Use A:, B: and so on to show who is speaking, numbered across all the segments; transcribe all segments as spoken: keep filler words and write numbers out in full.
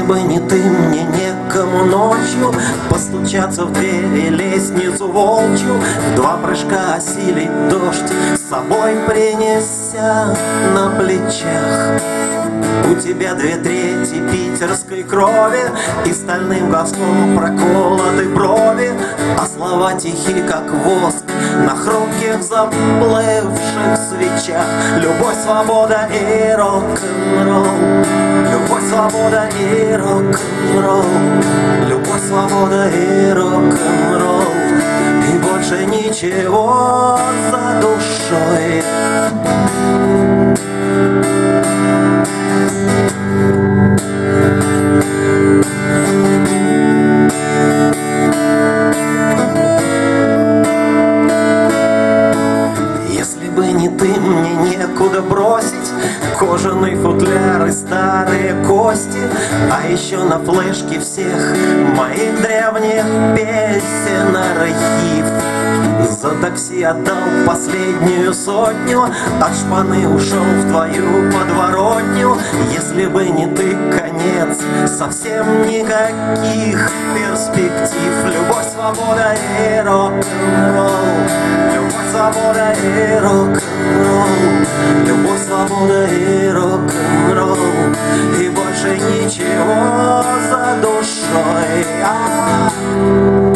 A: бы не ты, мне некому ночью постучаться в дверь и лестницу волчью, в два прыжка осилить дождь, с собой принеся на плечах. У тебя две трети питерской крови, и стальным глазком проколоты брови, а слова тихи, как воск на хрупких заплывших свечах. Любовь, свобода и рок-н-ролл, любовь, свобода и рок-н-ролл, любовь, свобода и рок-н-ролл, и больше ничего за душой. Мне некуда бросить кожаный футляр и старые кости, а еще на флешке всех моих древних песен архив. За такси отдал последнюю сотню, от шпаны ушел в твою подворотню. Если бы не ты, конец, совсем никаких перспектив. Любовь, свобода и рок-н-ролл, любовь, свобода и рок-н-ролл, любовь, свобода и рок-н-ролл, и больше ничего за душой. А-а-а.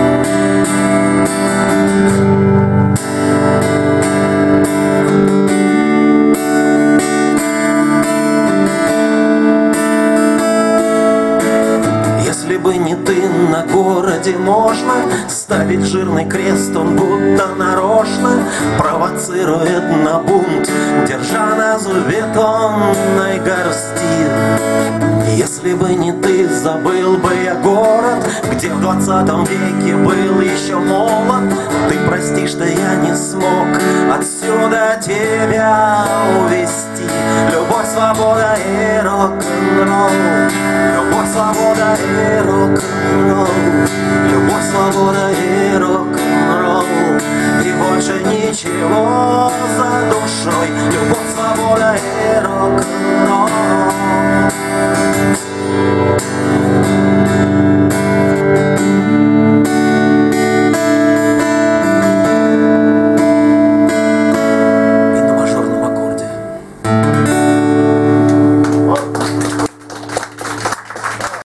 A: Если бы не ты, на городе можно ставить жирный крест, он будто нарочно провоцирует на бунт, держа на зубе тонной горсти. Если бы не ты, забыл бы я город, где в двадцатом веке был еще молод. Ты прости, что я не смог отсюда тебя увести. Любовь, свобода и рок-н-ролл, любовь, свобода и рок-н-ролл, любовь, свобода и рок-н-ролл, и больше ничего за душой. Любовь, свобода